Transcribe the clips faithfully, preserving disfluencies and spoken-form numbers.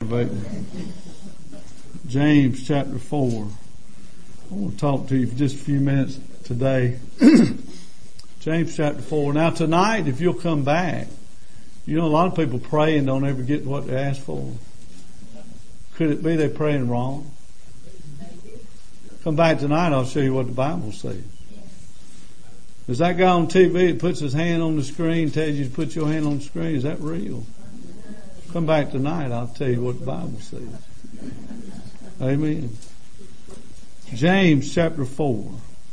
James chapter four. I want to talk to you for just a few minutes today. James chapter four. Now tonight, if you'll come back, you know a lot of people pray and don't ever get what they ask for. Could it be they're praying wrong? Come back tonight, I'll show you what the Bible says. Is that guy on T V that puts his hand on the screen, tells you to put your hand on the screen, is that real? Come back tonight, I'll tell you what the Bible says. Amen. James chapter four.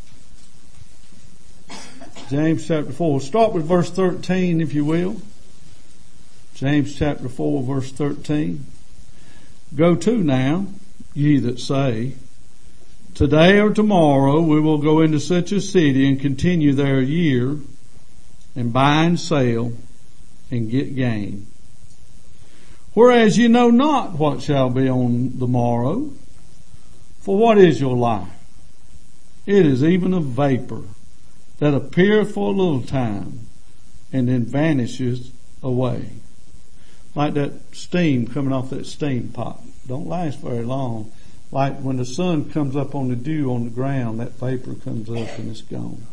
James chapter four. Start with verse thirteen, if you will. James chapter four, verse thirteen. Go to now, ye that say, today or tomorrow we will go into such a city and continue there a year, and buy and sell, and get gain. Whereas you know not what shall be on the morrow. For what is your life? It is even a vapor that appeareth for a little time and then vanishes away. Like that steam coming off that steam pot. Don't last very long. Like when the sun comes up on the dew on the ground, that vapor comes up and it's gone.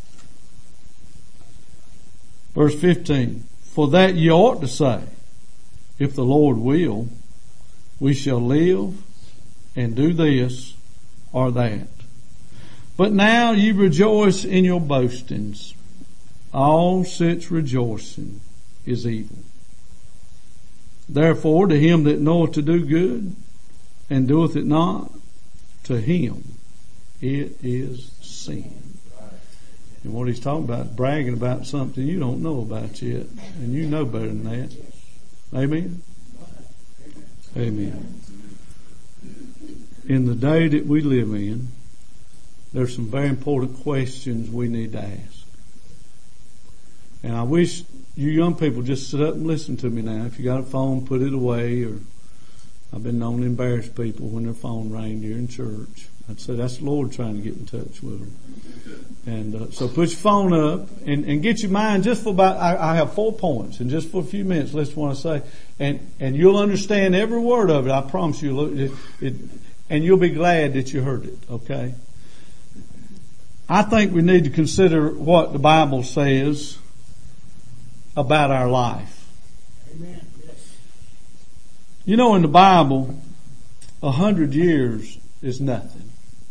Verse fifteen. For that ye ought to say, if the Lord will, we shall live and do this or that. But now ye rejoice in your boastings. All such rejoicing is evil. Therefore, to him that knoweth to do good and doeth it not, to him it is sin. And what he's talking about, bragging about something you don't know about yet. And you know better than that. Amen? Amen. In the day that we live in, there's some very important questions we need to ask. And I wish you young people just sit up and listen to me now. If you got a phone, put it away. Or I've been known to embarrass people when their phone rang during church. I'd say that's the Lord trying to get in touch with them. And uh, so put your phone up and, and get your mind just for about, I, I have four points, and just for a few minutes, let's want to say, and, and you'll understand every word of it. I promise you. It, it, and you'll be glad that you heard it, okay? I think we need to consider what the Bible says about our life. Amen. Yes. You know, in the Bible, a hundred years is nothing.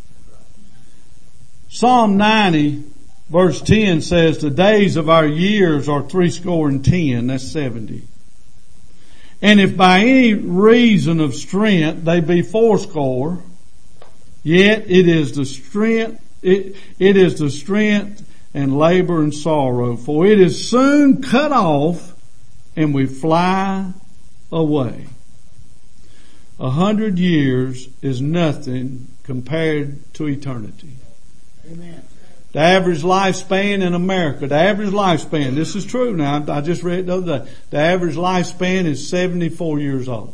Psalm ninety verse ten says, the days of our years are threescore and ten. That's seventy. And if by any reason of strength they be fourscore, yet it is the strength, it, it is the strength and labor and sorrow, for it is soon cut off and we fly away. A hundred years is nothing compared to eternity. Amen. The average lifespan in America, the average lifespan, this is true now, I just read it the other day, the average lifespan is seventy-four years old.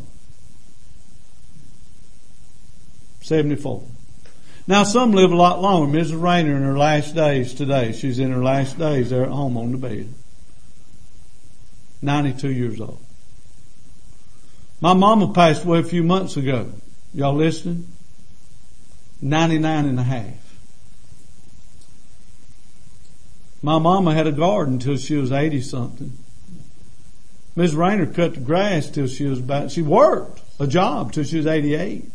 seventy-four. Now some live a lot longer. Missus Rayner in her last days today, she's in her last days there at home on the bed. ninety-two years old. My mama passed away a few months ago. Y'all listening? ninety-nine and a half. My mama had a garden till she was eighty something. Miss Rayner cut the grass till she was about, she worked a job till she was eighty-eight.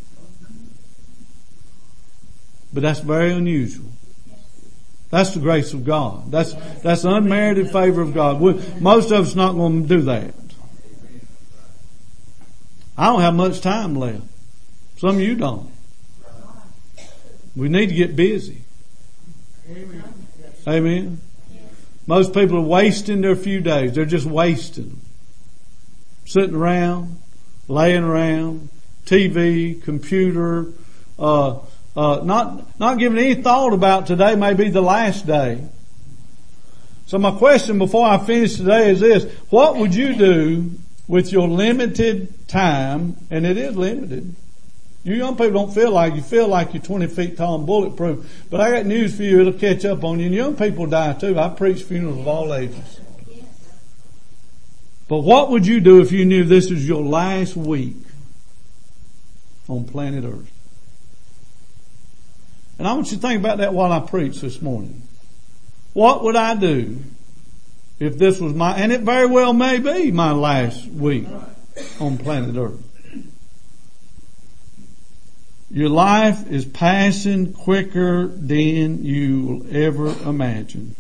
But that's very unusual. That's the grace of God. That's, that's the unmerited favor of God. We, most of us not going to do that. I don't have much time left. Some of you don't. We need to get busy. Amen. Amen. Most people are wasting their few days. They're just wasting them. Sitting around, laying around, T V, computer, uh, uh, not, not giving any thought about today may be the last day. So my question before I finish today is this: what would you do with your limited time? And it is limited. You young people don't feel like, you feel like you're twenty feet tall and bulletproof. But I got news for you, it'll catch up on you. And young people die too. I preach funerals of all ages. But what would you do if you knew this was your last week on planet Earth. And I want you to think about that while I preach this morning. What would I do if this was my, and it very well may be my last week on planet Earth. Your life is passing quicker than you will ever imagine.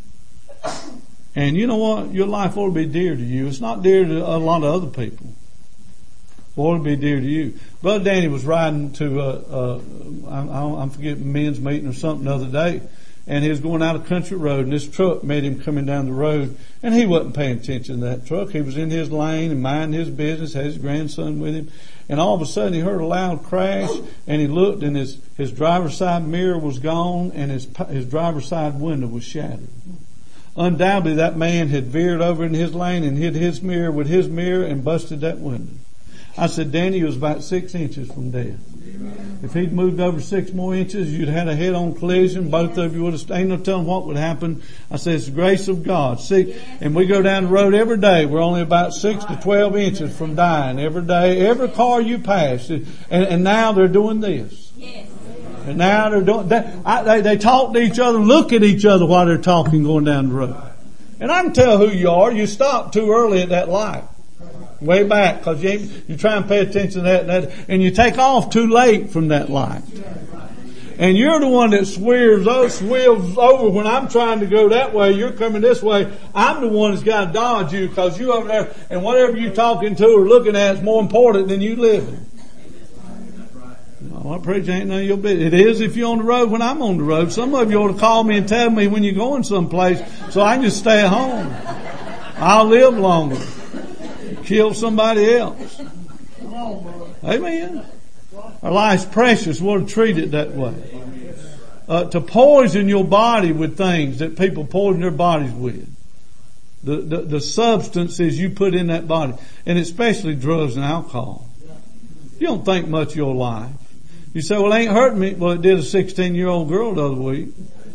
And you know what? Your life ought to be dear to you. It's not dear to a lot of other people. It ought to be dear to you. Brother Danny was riding to, uh, uh, I, I'm forgetting, men's meeting or something the other day. And he was going out a country road, and this truck met him coming down the road, and he wasn't paying attention to that truck. He was in his lane and minding his business, had his grandson with him, and all of a sudden he heard a loud crash, and he looked, and his, his driver's side mirror was gone, and his, his driver's side window was shattered. Undoubtedly that man had veered over in his lane and hit his mirror with his mirror and busted that window. I said, Danny was about six inches from death. If he'd moved over six more inches, you'd had a head-on collision. Both of you would have, ain't no telling what would happen. I said, it's the grace of God. See, and we go down the road every day. We're only about six to twelve inches from dying every day. Every car you pass. And, and now they're doing this. And now they're doing, they, I, they, they talk to each other, look at each other while they're talking going down the road. And I can tell who you are. You stop too early at that light. Way back, because you, you try and pay attention to that, and that, and you take off too late from that light. And you're the one that swerves, oh, swerves over when I'm trying to go that way. You're coming this way. I'm the one that's got to dodge you because you over there, and whatever you're talking to or looking at is more important than you living. No, I preach ain't none of your business. It is if you're on the road when I'm on the road. Some of you ought to call me and tell me when you're going someplace so I can just stay at home. I'll live longer. Kill somebody else. Amen. Our life's precious. We're to treat it that way. Uh, to poison your body with things that people poison their bodies with. The, the, the substances you put in that body. And especially drugs and alcohol. You don't think much of your life. You say, well, it ain't hurting me. Well, it did a sixteen-year-old girl the other week.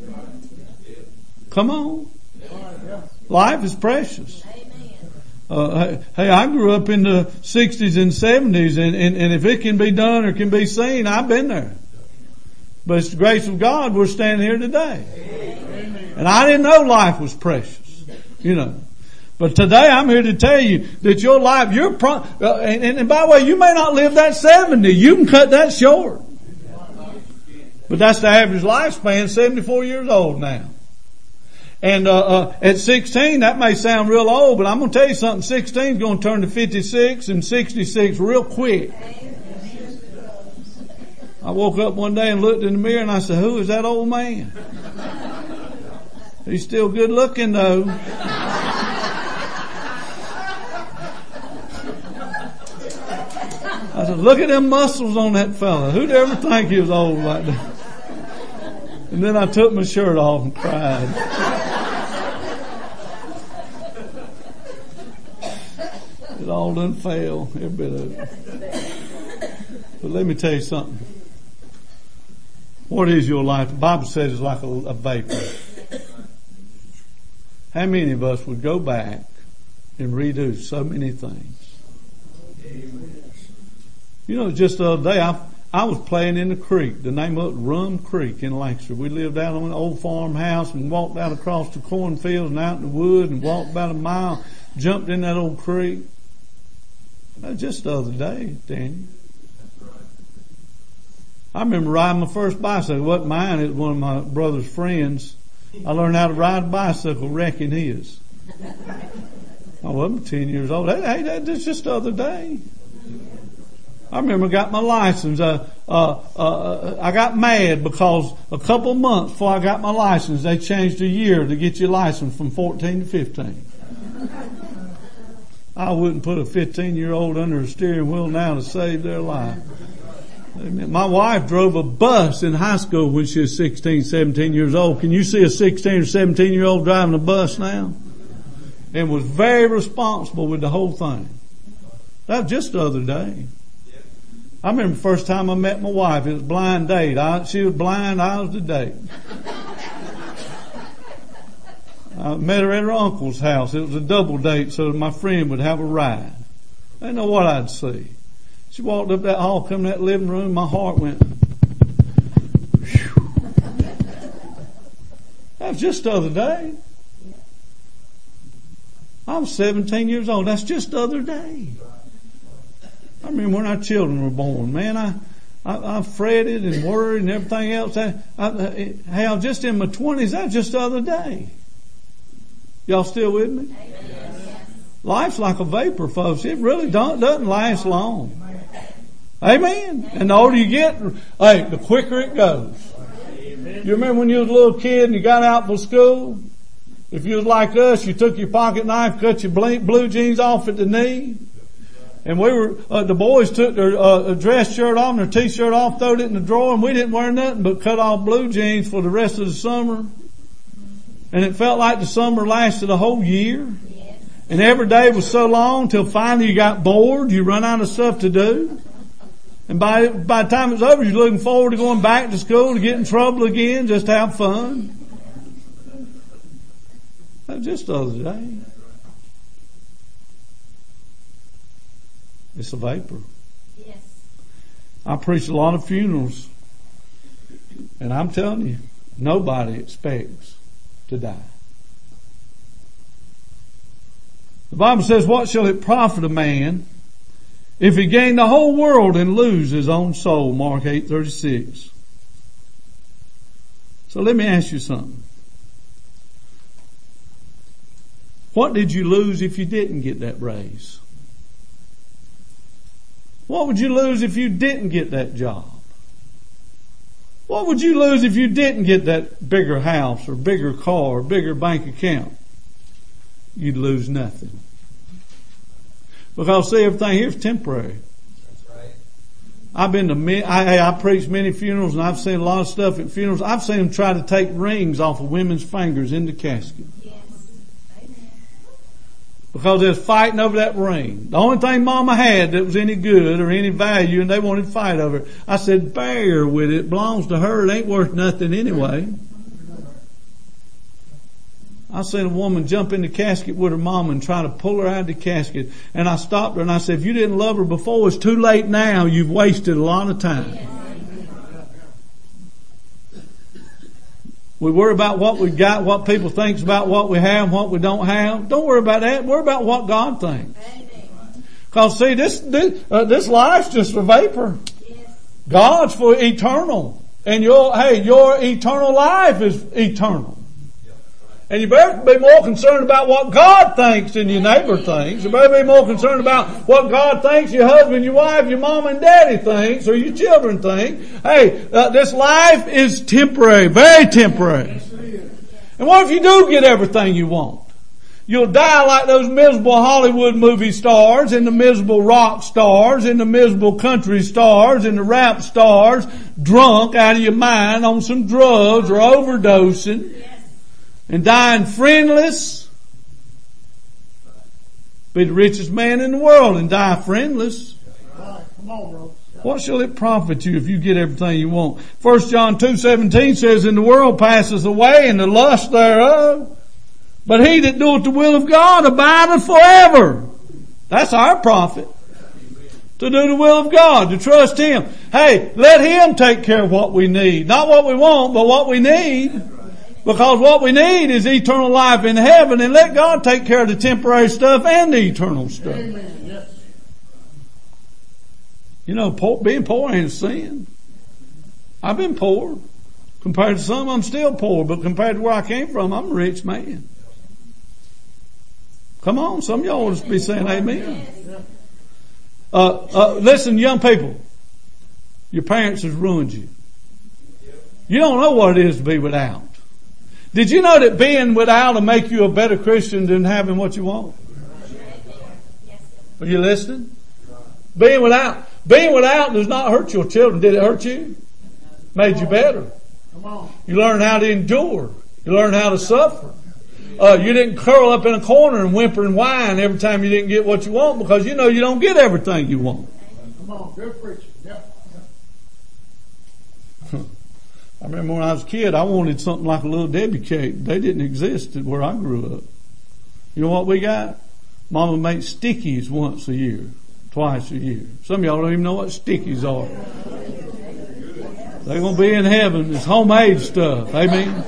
Come on. Life is precious. Uh, hey, I grew up in the sixties and seventies, and, and, and if it can be done or can be seen, I've been there. But it's the grace of God we're standing here today. Amen. And I didn't know life was precious, you know. But today I'm here to tell you that your life, your pro- uh, and, and by the way, you may not live that seventy. You can cut that short. But that's the average lifespan, seventy-four years old now. And uh, uh at sixteen, that may sound real old, but I'm going to tell you something. sixteen is going to turn to fifty-six and sixty-six real quick. I woke up one day and looked in the mirror and I said, who is that old man? He's still good looking though. I said, look at them muscles on that fella. Who'd ever think he was old like that? And then I took my shirt off and cried. It all done fail, every bit of it. But let me tell you something. What is your life? The Bible says it's like a, a vapor. How many of us would go back and redo so many things? You know, just the other day, I, I was playing in the creek. The name of it, Rum Creek in Lancaster. We lived out on an old farmhouse and walked out across the cornfields and out in the woods and walked about a mile, jumped in that old creek. That was just the other day, Daniel. I remember riding my first bicycle. It wasn't mine. It was one of my brother's friends. I learned how to ride a bicycle wrecking his. I wasn't ten years old. Hey, that was just the other day. I remember I got my license. Uh, uh, uh, I got mad because a couple of months before I got my license, they changed a year to get your license from fourteen to fifteen. I wouldn't put a fifteen-year-old under a steering wheel now to save their life. My wife drove a bus in high school when she was sixteen, seventeen years old. Can you see a sixteen or seventeen-year-old driving a bus now? And was very responsible with the whole thing. That was just the other day. I remember the first time I met my wife. It was a blind date. I, she was blind. I was the date. I met her at her uncle's house. It was a double date so that my friend would have a ride. I didn't know what I'd see. She walked up that hall, come in that living room, my heart went. Whew. That was just the other day. I was seventeen years old. That's just the other day. I remember when our children were born. Man, I, I, I fretted and worried and everything else. I, I, hell, just in my twenties, that was just the other day. Y'all still with me? Amen. Life's like a vapor, folks. It really don't, doesn't last long. Amen. And the older you get, hey, the quicker it goes. You remember when you was a little kid and you got out for school? If you was like us, you took your pocket knife, cut your blue jeans off at the knee. And we were, uh, the boys took their uh, dress shirt off and their t-shirt off, throwed it in the drawer, and we didn't wear nothing but cut off blue jeans for the rest of the summer. And it felt like the summer lasted a whole year. And every day was so long till finally you got bored, you run out of stuff to do. And by, by the time it was over, you're looking forward to going back to school to get in trouble again, just to have fun. That was just the other day. It's a vapor. Yes. I preach a lot of funerals. And I'm telling you, nobody expects to die. The Bible says, what shall it profit a man if he gain the whole world and lose his own soul? Mark eight thirty-six. So let me ask you something. What did you lose if you didn't get that raise? What would you lose if you didn't get that job? What would you lose if you didn't get that bigger house or bigger car or bigger bank account? You'd lose nothing. Because see, everything here is temporary. That's right. I've been to many, I, I preached many funerals and I've seen a lot of stuff at funerals. I've seen them try to take rings off of women's fingers in the casket. Because they was fighting over that ring. The only thing Mama had that was any good or any value, and they wanted to fight over it. I said, bear with it. It belongs to her. It ain't worth nothing anyway. I seen a woman jump in the casket with her mama and try to pull her out of the casket. And I stopped her and I said, if you didn't love her before, it's too late now. You've wasted a lot of time. We worry about what we got, what people think about what we have, what we don't have. Don't worry about that. Worry about what God thinks. Because see, this this, uh, this life's just a vapor. God's for eternal, and your hey, your eternal life is eternal. And you better be more concerned about what God thinks than your neighbor thinks. You better be more concerned about what God thinks your husband, your wife, your mom and daddy thinks, or your children think. Hey, uh, this life is temporary, very temporary. And what if you do get everything you want? You'll die like those miserable Hollywood movie stars and the miserable rock stars and the miserable country stars and the rap stars, drunk out of your mind on some drugs or overdosing. And dying friendless. Be the richest man in the world and die friendless. Come on, bro. What shall it profit you if you get everything you want? First John two seventeen says, and the world passes away and the lust thereof, but he that doeth the will of God abideth forever. That's our profit. To do the will of God, to trust Him. Hey, let Him take care of what we need. Not what we want, but what we need. Because what we need is eternal life in heaven, and let God take care of the temporary stuff and the eternal stuff. Amen. Yes. You know, poor, being poor ain't a sin. I've been poor. Compared to some, I'm still poor, but compared to where I came from, I'm a rich man. Come on, some of y'all ought to be saying amen. Uh, uh, listen, young people, your parents has ruined you. You don't know what it is to be without. Did you know that being without will make you a better Christian than having what you want? Are you listening? Being without. Being without does not hurt your children. Did it hurt you? Made you better. You learn how to endure. You learn how to suffer. Uh, you didn't curl up in a corner and whimper and whine every time you didn't get what you want, because you know you don't get everything you want. Come on, good preaching. Yep. I remember when I was a kid, I wanted something like a Little Debbie cake. They didn't exist where I grew up. You know what we got? Mama made stickies once a year. twice a year. Some of y'all don't even know what stickies are. They're going to be in heaven. It's homemade stuff. Amen.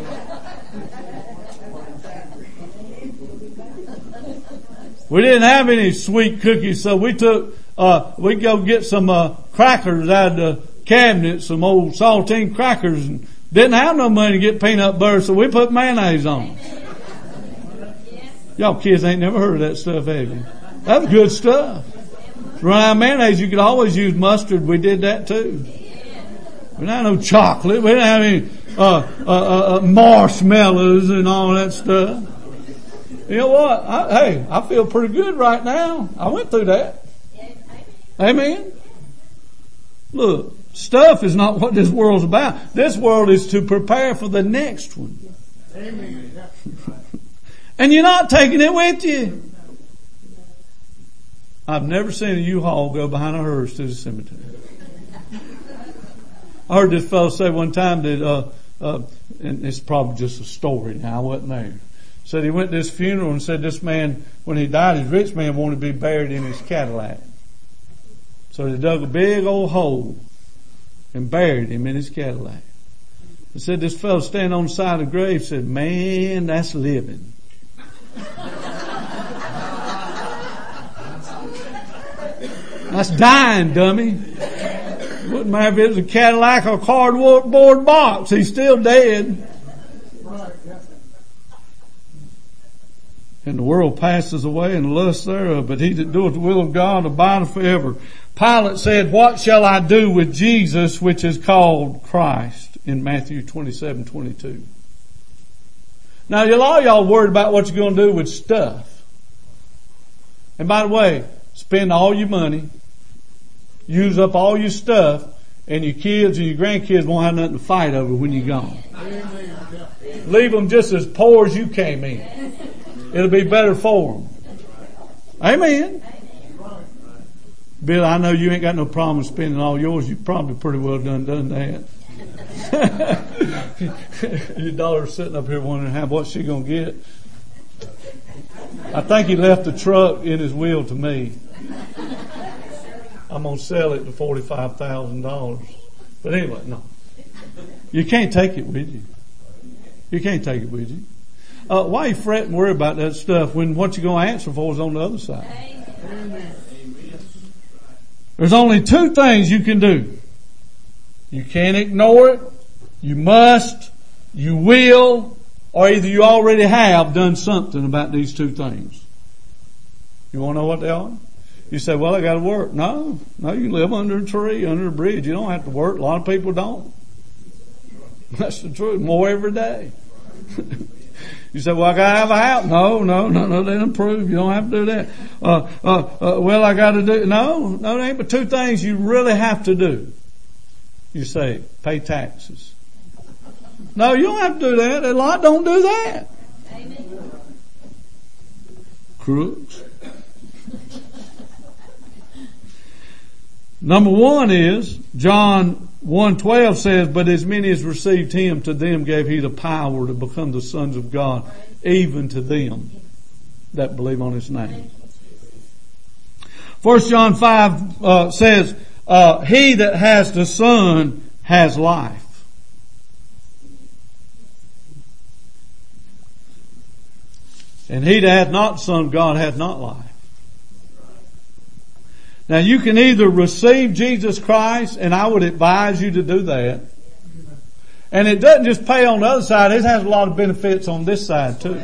We didn't have any sweet cookies, so we took, uh, we go get some, uh, crackers out of the cabinet, some old saltine crackers, and didn't have no money to get peanut butter, so we put mayonnaise on it. Y'all kids ain't never heard of that stuff, have you? That's good stuff. Run out of mayonnaise, you could always use mustard. We did that too. We didn't have no chocolate. We didn't have any, uh, uh, uh, marshmallows and all that stuff. You know what? I, hey, I feel pretty good right now. I went through that. Amen. Look, stuff is not what this world's about. This world is to prepare for the next one. Amen. And you're not taking it with you. I've never seen a U-Haul go behind a hearse to the cemetery. I heard this fellow say one time that, uh, uh, and it's probably just a story now, I wasn't there. Said he went to this funeral and said this man, when he died, his rich man wanted to be buried in his Cadillac. So they dug a big old hole and buried him in his Cadillac. He said this fellow standing on the side of the grave said, man, that's living. That's dying, dummy. Wouldn't matter if it was a Cadillac or a cardboard box. He's still dead. And the world passes away and the lust thereof, but he that doeth the will of God abideth forever. Pilate said, what shall I do with Jesus, which is called Christ, in Matthew twenty-seven twenty-two. Now, a lot of y'all worried about what you're going to do with stuff. And by the way, spend all your money, use up all your stuff, and your kids and your grandkids won't have nothing to fight over when you're gone. Leave them just as poor as you came in. It'll be better for them. Amen. Bill, I know you ain't got no problem with spending all yours. You probably pretty well done done that. Your daughter's sitting up here wondering how what's she gonna get. I think he left the truck in his will to me. I'm gonna sell it to forty-five thousand dollars. But anyway, no. You can't take it with you. You can't take it with you. Uh, why you fret and worry about that stuff when what you're going to answer for is on the other side? Amen. There's only two things you can do. You can't ignore it. You must. You will. Or either you already have done something about these two things. You want to know what they are? You say, well, I got to work. No. No, you live under a tree, under a bridge. You don't have to work. A lot of people don't. That's the truth. More every day. You say, well, I got to have a house. No, no, no, no, they don't prove. You don't have to do that. Uh, uh, uh, well, I got to do, no, no, there ain't but two things you really have to do. You say, pay taxes. No, you don't have to do that. A lot don't do that. Amen. Crooks. Number one is, John one twelve says, but as many as received him, to them gave he the power to become the sons of God, even to them that believe on his name. First John five uh, says, uh, he that has the Son has life. And he that hath not the Son of God hath not life. Now you can either receive Jesus Christ, and I would advise you to do that. And it doesn't just pay on the other side, it has a lot of benefits on this side too.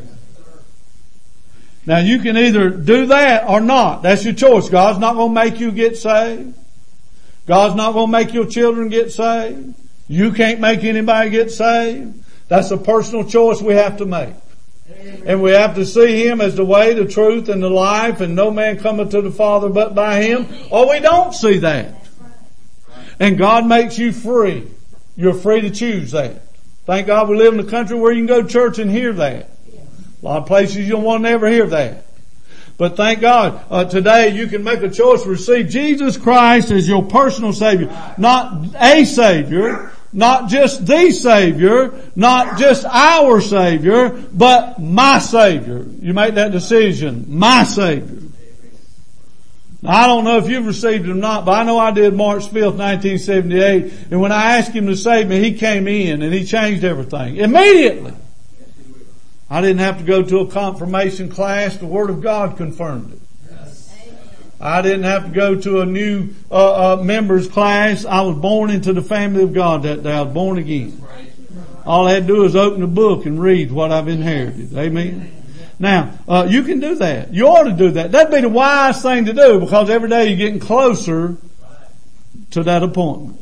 Now you can either do that or not. That's your choice. God's not going to make you get saved. God's not going to make your children get saved. You can't make anybody get saved. That's a personal choice we have to make. And we have to see Him as the way, the truth, and the life, and no man cometh to the Father but by Him. Or we don't see that. And God makes you free. You're free to choose that. Thank God we live in a country where you can go to church and hear that. A lot of places you don't want to never hear that. But thank God, uh, today you can make a choice to receive Jesus Christ as your personal Savior. Not a Savior, not just the Savior, not just our Savior, but my Savior. You make that decision. My Savior. Now, I don't know if you've received it or not, but I know I did March fifth, nineteen seventy-eight. And when I asked Him to save me, He came in and He changed everything. Immediately. I didn't have to go to a confirmation class. The Word of God confirmed it. I didn't have to go to a new uh, uh, members class. I was born into the family of God that day. I was born again. All I had to do is open the book and read what I've inherited. Amen. Now, uh, you can do that. You ought to do that. That'd be the wise thing to do, because every day you're getting closer to that appointment.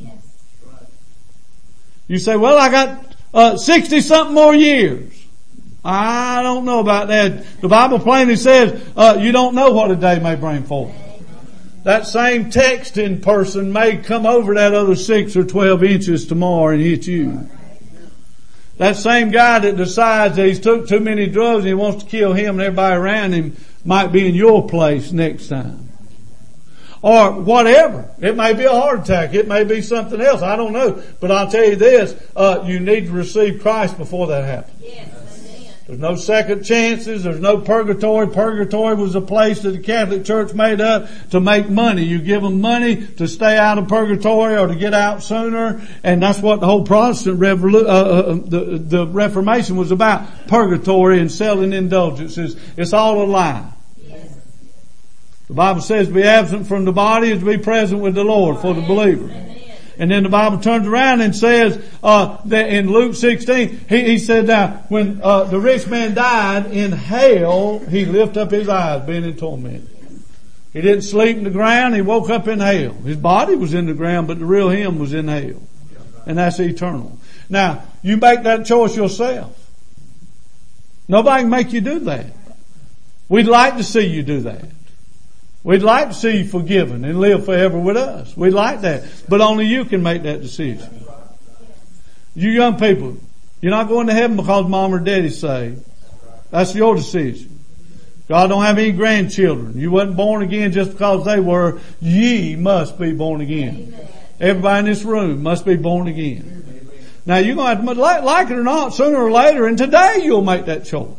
You say, well, I got uh, sixty something more years. I don't know about that. The Bible plainly says uh, you don't know what a day may bring forth. That same texting person may come over that other six or twelve inches tomorrow and hit you. That same guy that decides that he's took too many drugs and he wants to kill him and everybody around him might be in your place next time. Or whatever. It may be a heart attack. It may be something else. I don't know. But I'll tell you this, uh, you need to receive Christ before that happens. Yes. There's no second chances. There's no purgatory. Purgatory was a place that the Catholic Church made up to make money. You give them money to stay out of purgatory or to get out sooner. And that's what the whole Protestant revolu- uh, uh, the, the Reformation was about. Purgatory and selling indulgences. It's all a lie. Yes. The Bible says to be absent from the body is to be present with the Lord for the believer. Amen. And then the Bible turns around and says, uh, that in Luke sixteen, he, he said now, when, uh, the rich man died in hell, he lifted up his eyes, being in torment. He didn't sleep in the ground, he woke up in hell. His body was in the ground, but the real him was in hell. And that's eternal. Now, you make that choice yourself. Nobody can make you do that. We'd like to see you do that. We'd like to see you forgiven and live forever with us. We'd like that. But only you can make that decision. You young people, you're not going to heaven because mom or daddy's saved. That's your decision. God don't have any grandchildren. You wasn't born again just because they were. Ye must be born again. Everybody in this room must be born again. Now you're going to have to, like it or not, sooner or later, and today you'll make that choice.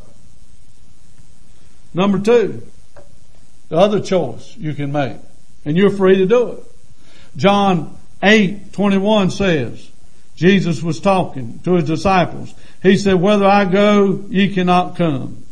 Number two. The other choice you can make. And you're free to do it. John eight twenty-one says, Jesus was talking to His disciples. He said, whether I go, ye cannot come.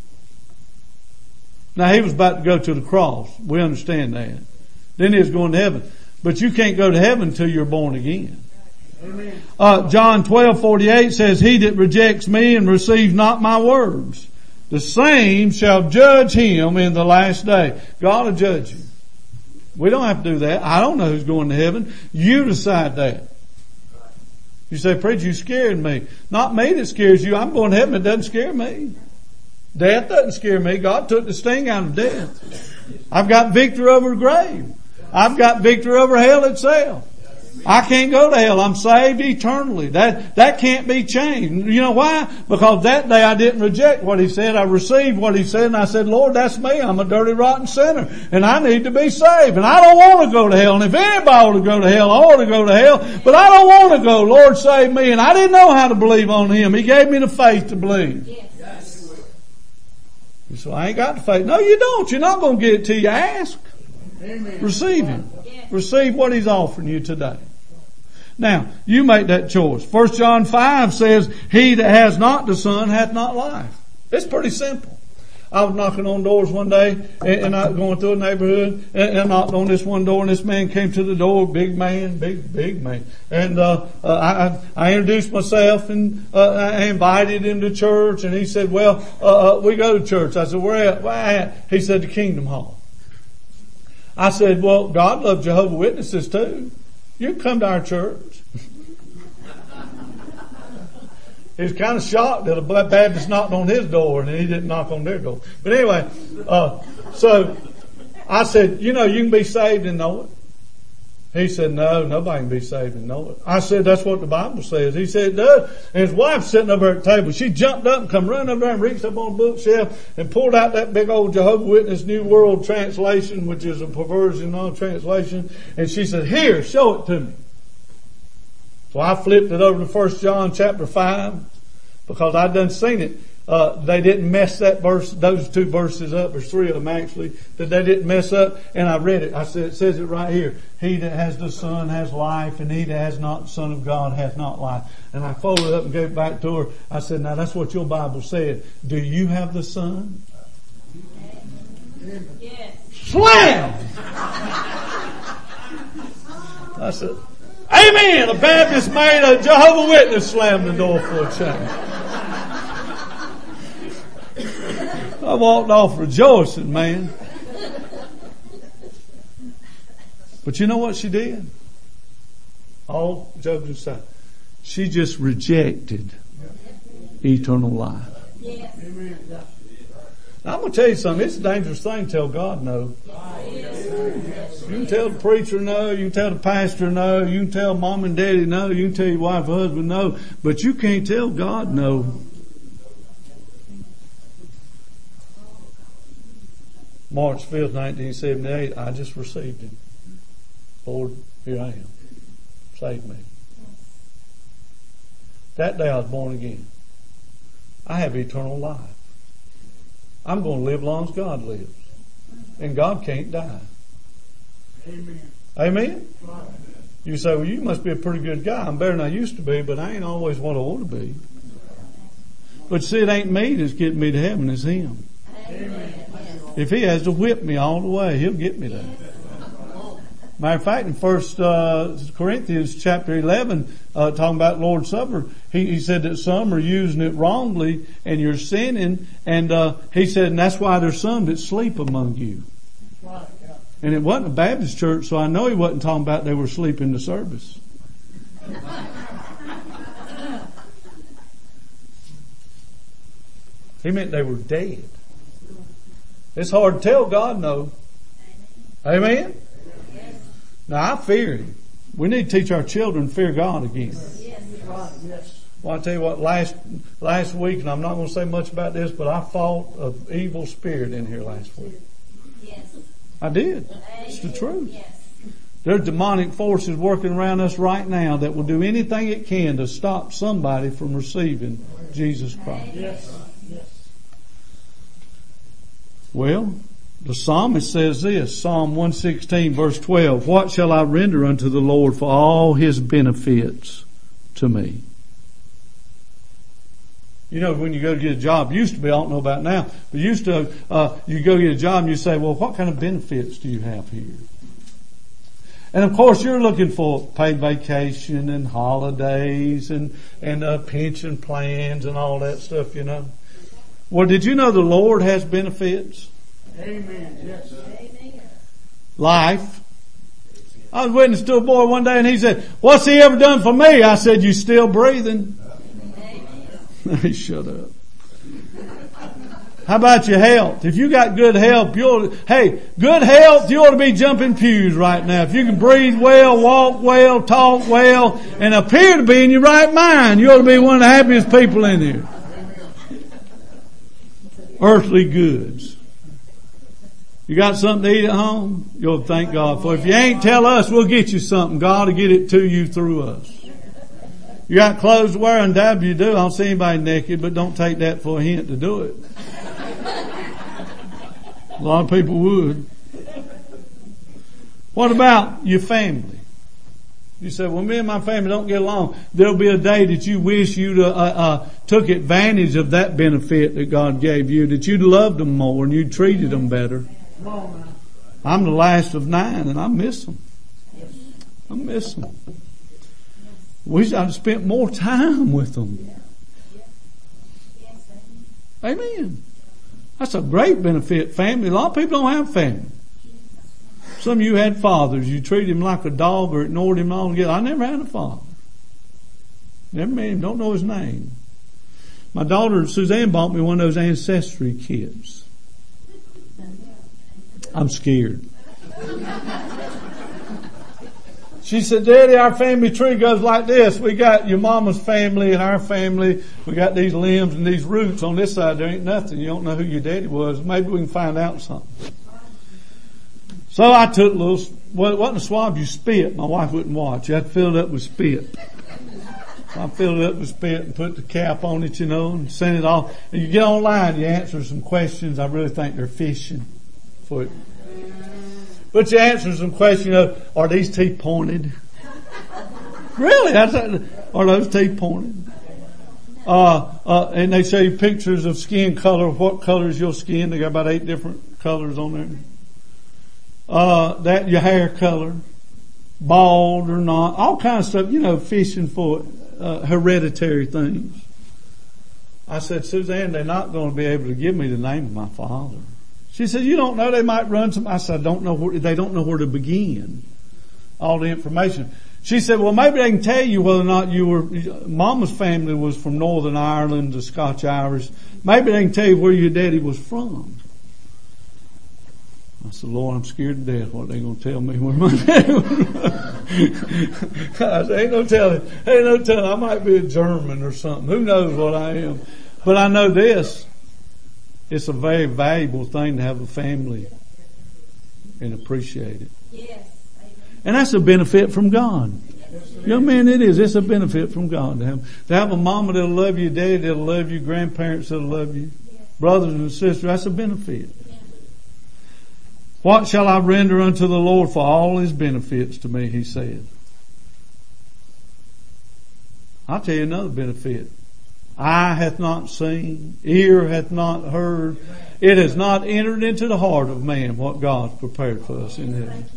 Now He was about to go to the cross. We understand that. Then He was going to heaven. But you can't go to heaven until you're born again. Amen. Uh, John twelve forty-eight says, he that rejects me and receives not my words, the same shall judge him in the last day. God will judge you. We don't have to do that. I don't know who's going to heaven. You decide that. You say, preacher, you scared me. Not me that scares you. I'm going to heaven. It doesn't scare me. Death doesn't scare me. God took the sting out of death. I've got victory over the grave. I've got victory over hell itself. I can't go to hell. I'm saved eternally. That, that can't be changed. You know why? Because that day I didn't reject what He said. I received what He said, and I said, Lord, that's me. I'm a dirty, rotten sinner, and I need to be saved. And I don't want to go to hell. And if anybody ought to go to hell, I ought to go to hell. But I don't want to go. Lord, save me. And I didn't know how to believe on Him. He gave me the faith to believe. Yes. You say, I ain't got the faith. No, you don't. You're not going to get it till you ask. Amen. Receive Him. Yes. Receive what He's offering you today. Now, you make that choice. First John five says, he that has not the Son hath not life. It's pretty simple. I was knocking on doors one day, and, and I was going through a neighborhood, and, and I knocked on this one door, and this man came to the door, big man, big, big man. And, uh, uh I, I introduced myself, and, uh, I invited him to church, and he said, well, uh, uh we go to church. I said, where at? Where at? He said, the Kingdom Hall. I said, well, God loves Jehovah's Witnesses too. You can come to our church. He was kind of shocked that a Baptist knocked on his door and he didn't knock on their door. But anyway, uh, so I said, you know, you can be saved and know it. He said, no, nobody can be saved and know it. I said, that's what the Bible says. He said, it does. And his wife's sitting over at the table. She jumped up and come running over there and reached up on the bookshelf and pulled out that big old Jehovah's Witness New World Translation, which is a perversion on translation. And she said, here, show it to me. So I flipped it over to First John chapter five because I'd done seen it. uh, they didn't mess that verse, those two verses up. There's three of them actually that they didn't mess up. And I read it. I said, it says it right here. He that has the Son has life, and he that has not the Son of God has not life. And I folded it up and gave it back to her. I said, now that's what your Bible said. Do you have the Son? Yes. Slam! I said, amen! A Baptist made a Jehovah's Witness slam the door for a change. I walked off rejoicing, man. But you know what she did? All jokes aside, she just rejected eternal life. Now, I'm going to tell you something. It's a dangerous thing to tell God no. You can tell the preacher no. You can tell the pastor no. You can tell mom and daddy no. You can tell your wife and husband no. But you can't tell God no. March fifth, nineteen seventy-eight, I just received Him. Lord, here I am. Save me. That day I was born again. I have eternal life. I'm going to live as long as God lives. And God can't die. Amen. Amen? You say, well, you must be a pretty good guy. I'm better than I used to be, but I ain't always what I ought to be. But see, it ain't me that's getting me to heaven, it's Him. Amen. If He has to whip me all the way, He'll get me there. Matter of fact, in First uh, Corinthians chapter eleven, uh, talking about Lord's Supper, he, he said that some are using it wrongly and you're sinning. And uh, he said, and that's why there's some that sleep among you. And it wasn't a Baptist church, so I know he wasn't talking about they were asleep in the service. He meant they were dead. It's hard to tell God no. Amen? Now, I fear Him. We need to teach our children to fear God again. Well, I tell you what, last last week, and I'm not going to say much about this, but I fought an evil spirit in here last week. I did. It's the truth. There's demonic forces working around us right now that will do anything it can to stop somebody from receiving Jesus Christ. Well, the psalmist says this, Psalm one sixteen verse twelve, what shall I render unto the Lord for all His benefits to me? You know, when you go to get a job, used to be, I don't know about now, but used to, uh, you go get a job and you say, well, what kind of benefits do you have here? And of course, you're looking for paid vacation and holidays and, and, uh, pension plans and all that stuff, you know. Well, did you know the Lord has benefits? Amen. Yes. Life. I was witness to a boy one day and he said, what's he ever done for me? I said, you still breathing? He shut up. How about your health? If you got good health, you'll, hey, good health, you ought to be jumping pews right now. If you can breathe well, walk well, talk well, and appear to be in your right mind, you ought to be one of the happiest people in here. Earthly goods. You got something to eat at home? You'll thank God for it. If you ain't, tell us, we'll get you something. God will get it to you through us. You got clothes to wear? Undoubtedly you do. I don't see anybody naked, but don't take that for a hint to do it. A lot of people would. What about your family? You say, well, me and my family don't get along. There'll be a day that you wish you'd uh, uh, took advantage of that benefit that God gave you, that you'd loved them more and you'd treated them better. I'm the last of nine and I miss them. I miss them. Wish I'd spent more time with them. Amen. That's a great benefit, family. A lot of people don't have family. Some of you had fathers. You treated him like a dog or ignored him altogether. I never had a father. Never met him. Don't know his name. My daughter, Suzanne, bought me one of those ancestry kits. I'm scared. She said, Daddy, our family tree goes like this. We got your mama's family and our family. We got these limbs and these roots. On this side, there ain't nothing. You don't know who your daddy was. Maybe we can find out something. So I took a little, well, it wasn't a swab, you spit. My wife wouldn't watch. You had to fill it up with spit. I fill it up with spit and put the cap on it, you know, and send it off. And you get online, you answer some questions. I really think they're fishing for it. But you answer some questions, you know, are these teeth pointed? Really? That's, are those teeth pointed? Uh, uh, and they show you pictures of skin color. What color is your skin? They got about eight different colors on there. Uh, that, your hair color. Bald or not. All kinds of stuff, you know, fishing for uh, hereditary things. I said, Suzanne, they're not going to be able to give me the name of my father. She said, you don't know, they might run some. I said, I don't know where, they don't know where to begin. All the information. She said, well, maybe they can tell you whether or not you were, Mama's family was from Northern Ireland, the Scotch-Irish. Maybe they can tell you where your daddy was from. I said, Lord, I'm scared to death what they going to tell me where my daddy was from. I said, ain't no telling, ain't no telling, I might be a German or something. Who knows what I am? But I know this, it's a very valuable thing to have a family and appreciate it. Yes. And that's a benefit from God. Young man, it is. It's a benefit from God to have, to have a mama that'll love you, daddy that'll love you, grandparents that'll love you, brothers and sisters. That's a benefit. What shall I render unto the Lord for all his benefits to me, he said. I'll tell you another benefit. Eye hath not seen, ear hath not heard. It has not entered into the heart of man what God's prepared for us in heaven.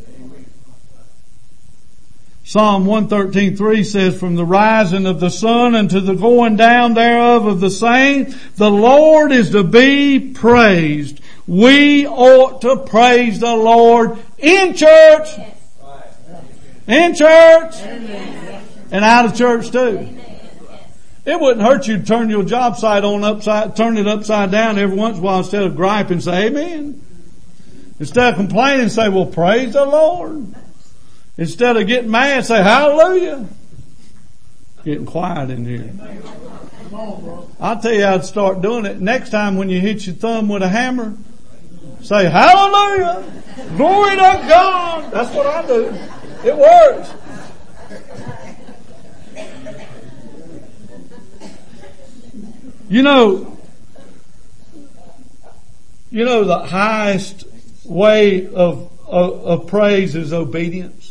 Psalm one thirteen three says, from the rising of the sun unto the going down thereof of the same, the Lord is to be praised. We ought to praise the Lord in church. In church. And out of church too. It wouldn't hurt you to turn your job site on upside, turn it upside down every once in a while instead of griping, say amen. Instead of complaining, say, well, praise the Lord. Instead of getting mad, say hallelujah. Getting quiet in here. I'll tell you how to start doing it. Next time when you hit your thumb with a hammer, say hallelujah. Glory to God. That's what I do. It works. You know, you know the highest way of, of, of praise is obedience.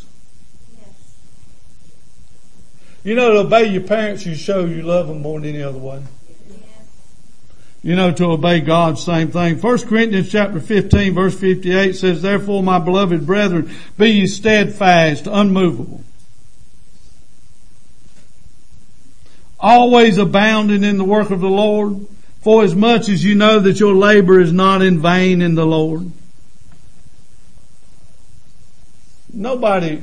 You know, to obey your parents, you show you love them more than any other way. You know, to obey God, same thing. First Corinthians chapter fifteen, verse fifty-eight says, therefore, my beloved brethren, be ye steadfast, unmovable, always abounding in the work of the Lord, for as much as you know that your labor is not in vain in the Lord. Nobody,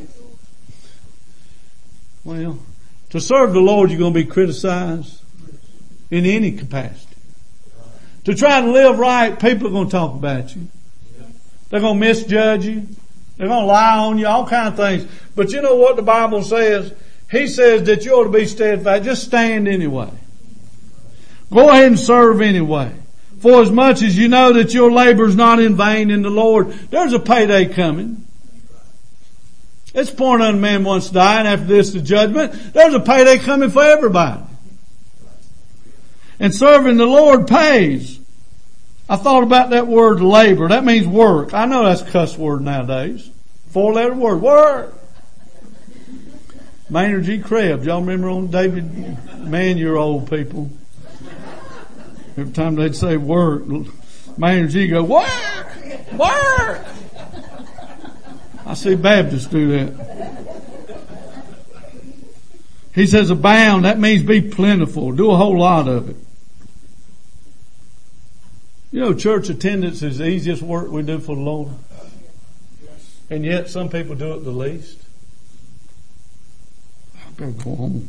well, to serve the Lord, you're going to be criticized in any capacity. To try to live right, people are going to talk about you. They're going to misjudge you. They're going to lie on you, all kinds of things. But you know what the Bible says? He says that you ought to be steadfast. Just stand anyway. Go ahead and serve anyway. For as much as you know that your labor is not in vain in the Lord, there's a payday coming. It's born unto man once to die, and after this the judgment. There's a payday coming for everybody. And serving the Lord pays. I thought about that word labor. That means work. I know that's a cuss word nowadays. Four letter word. Work. Maynard G. Krebs. Y'all remember on David? Man, you're old people. Every time they'd say work, Maynard G. go, work! Work! I see Baptists do that. He says abound, that means be plentiful. Do a whole lot of it. You know, church attendance is the easiest work we do for the Lord. And yet some people do it the least. I better go home.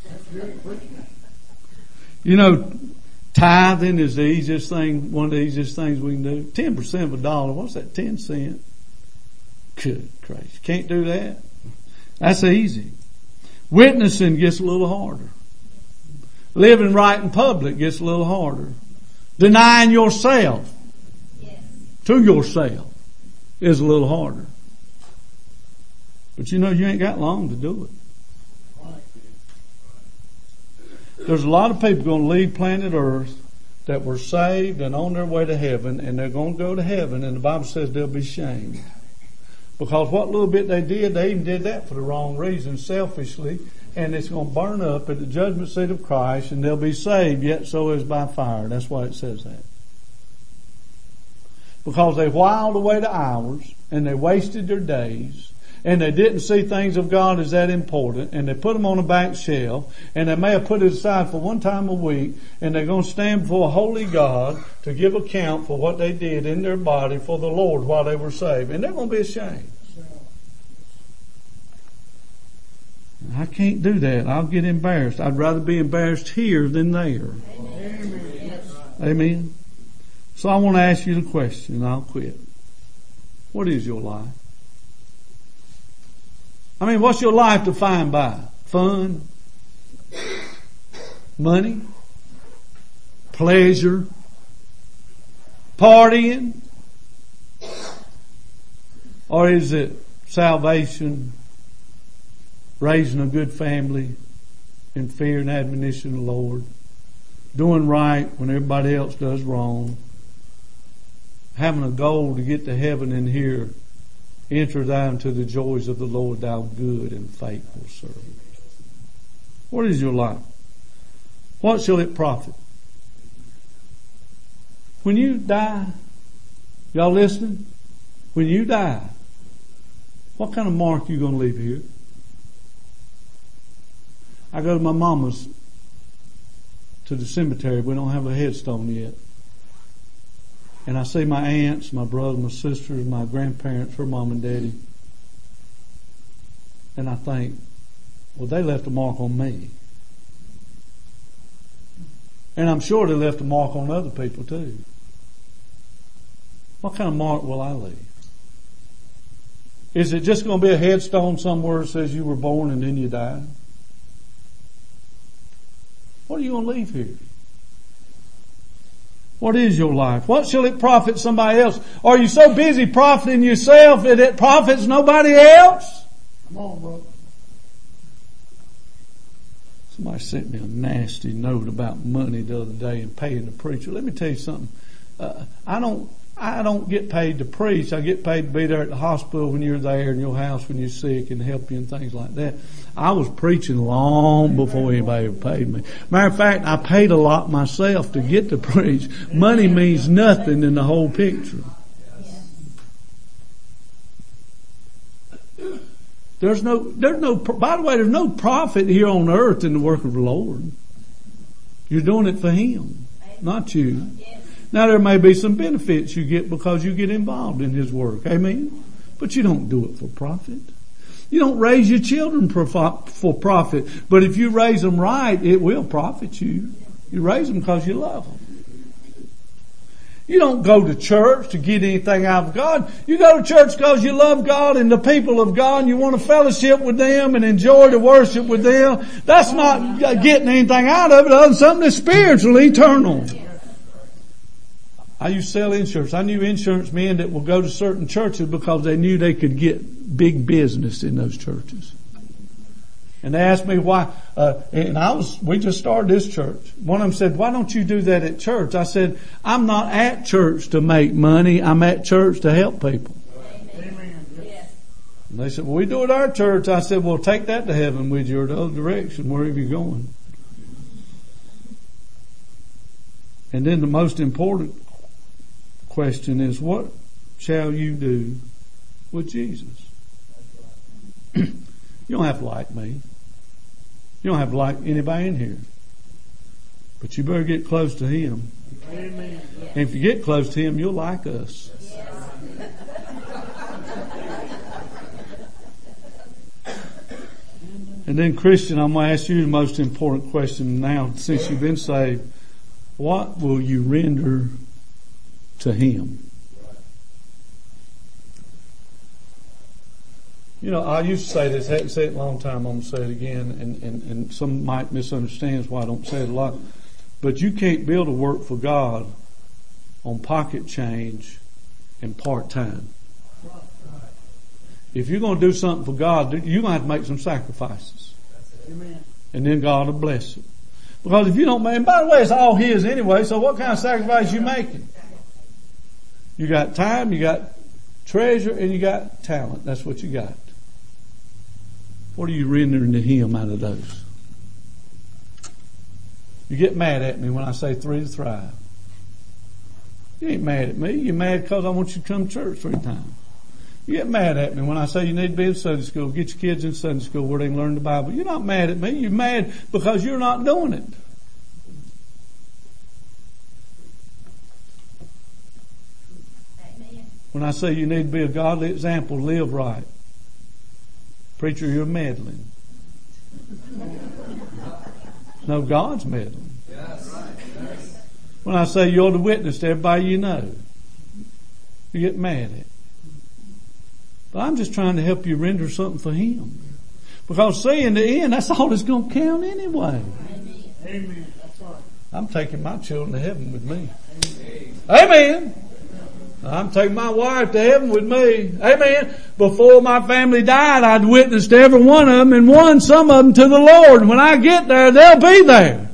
You know, tithing is the easiest thing, one of the easiest things we can do. Ten percent of a dollar, what's that, ten cents? Good Christ. Can't do that. That's easy. Witnessing gets a little harder. Living right in public gets a little harder. Denying yourself yes. to yourself is a little harder. But you know, you ain't got long to do it. There's a lot of people going to leave planet Earth that were saved and on their way to heaven, and they're going to go to heaven, and the Bible says they'll be shamed. Because what little bit they did, they even did that for the wrong reason, selfishly, and it's going to burn up at the judgment seat of Christ, and they'll be saved, yet so is by fire. That's why it says that. Because they whiled away the hours, and they wasted their days, and they didn't see things of God as that important, and they put them on a back shelf, and they may have put it aside for one time a week, and they're going to stand before a holy God to give account for what they did in their body for the Lord while they were saved. And they're going to be ashamed. I can't do that. I'll get embarrassed. I'd rather be embarrassed here than there. Amen. Amen. So I want to ask you the question, and I'll quit. What is your life? I mean, what's your life defined by? Fun? Money? Pleasure? Partying? Or is it salvation, raising a good family in fear and admonition of the Lord, doing right when everybody else does wrong, having a goal to get to heaven and here, enter thou into the joys of the Lord, thou good and faithful servant. What is your life? What shall it profit? When you die, y'all listening? When you die, what kind of mark are you going to leave here? I go to my mama's, to the cemetery. We don't have a headstone yet. And I see my aunts, my brothers, my sisters, my grandparents, her mom and daddy. And I think, well, they left a mark on me. And I'm sure they left a mark on other people too. What kind of mark will I leave? Is it just going to be a headstone somewhere that says you were born and then you died? What are you going to leave here? What is your life? What shall it profit somebody else? Are you so busy profiting yourself that it profits nobody else? Come on, brother. Somebody sent me a nasty note about money the other day and paying the preacher. Let me tell you something. Uh, I don't, I don't get paid to preach. I get paid to be there at the hospital when you're there, in your house when you're sick, and help you and things like that. I was preaching long before anybody ever paid me. Matter of fact, I paid a lot myself to get to preach. Money means nothing in the whole picture. There's no, there's no, by the way, there's no profit here on earth in the work of the Lord. You're doing it for Him, not you. Now there may be some benefits you get because you get involved in His work. Amen? But you don't do it for profit. You don't raise your children for profit. But if you raise them right, it will profit you. You raise them because you love them. You don't go to church to get anything out of God. You go to church because you love God and the people of God and you want to fellowship with them and enjoy the worship with them. That's not getting anything out of it other than something that's spiritual, eternal. I used to sell insurance. I knew insurance men that will go to certain churches because they knew they could get big business in those churches. And they asked me why, uh, and I was, we just started this church. One of them said, why don't you do that at church? I said, I'm not at church to make money. I'm at church to help people. Amen. Yes. And they said, well, we do it at our church. I said, well, take that to heaven with you or the other direction, wherever you're going. And then the most important question is, what shall you do with Jesus? You don't have to like me. You don't have to like anybody in here. But you better get close to Him. Amen. And if you get close to Him, you'll like us. And then, Christian, I'm going to ask you the most important question now, since you've been saved. What will you render to Him? You know, I used to say this, I hadn't said it a long time, I'm going to say it again, and, and, and some might misunderstand why I don't say it a lot. But you can't build a work for God on pocket change and part-time. If you're going to do something for God, you're going to have to make some sacrifices. And then God will bless it. Because if you don't, and by the way, it's all His anyway, so what kind of sacrifice you making? You got time, you got treasure, and you got talent. That's what you got. What are you rendering to Him out of those? You get mad at me when I say three to thrive. You ain't mad at me. You're mad because I want you to come to church three times. You get mad at me when I say you need to be in Sunday school. Get your kids in Sunday school where they can learn the Bible. You're not mad at me. You're mad because you're not doing it. When I say you need to be a godly example, live right. Preacher, you're meddling. No, God's meddling. When I say you're the witness to everybody you know, you get mad at me. But I'm just trying to help you render something for Him. Because see, in the end, that's all that's going to count anyway. Amen. That's right. I'm taking my children to heaven with me. Amen. I'm taking my wife to heaven with me. Amen. Before my family died, I'd witnessed to every one of them and won some of them to the Lord. When I get there, they'll be there.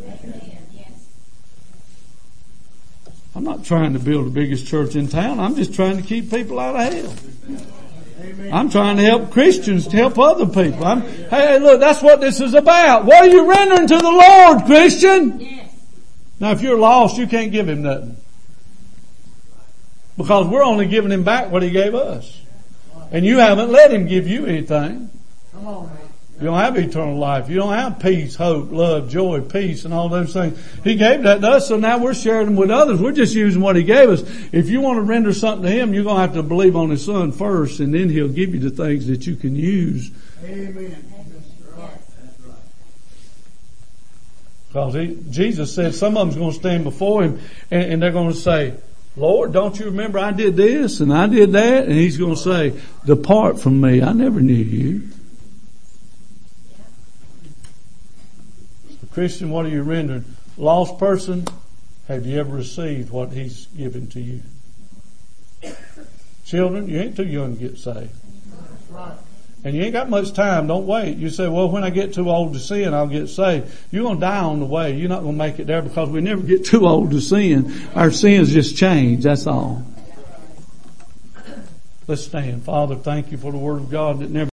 I'm not trying to build the biggest church in town. I'm just trying to keep people out of hell. Amen. I'm trying to help Christians to help other people. I'm, hey, look, that's what this is about. What are you rendering to the Lord, Christian? Yes. Now, if you're lost, you can't give Him nothing. Because we're only giving Him back what He gave us. And you haven't let Him give you anything. Come on, man. You don't have eternal life. You don't have peace, hope, love, joy, peace, and all those things. He gave that to us, so now we're sharing them with others. We're just using what He gave us. If you want to render something to Him, you're going to have to believe on His Son first, and then He'll give you the things that you can use. Amen. Because he, Jesus said some of them's going to stand before Him, and, and they're going to say, Lord, don't you remember I did this and I did that? And He's going to say, depart from me. I never knew you. Christian, what are you rendering? Lost person, have you ever received what He's given to you? Children, you ain't too young to get saved. And you ain't got much time. Don't wait. You say, well, when I get too old to sin, I'll get saved. You're going to die on the way. You're not going to make it there because we never get too old to sin. Our sins just change. That's all. Let's stand. Father, thank You for the Word of God that never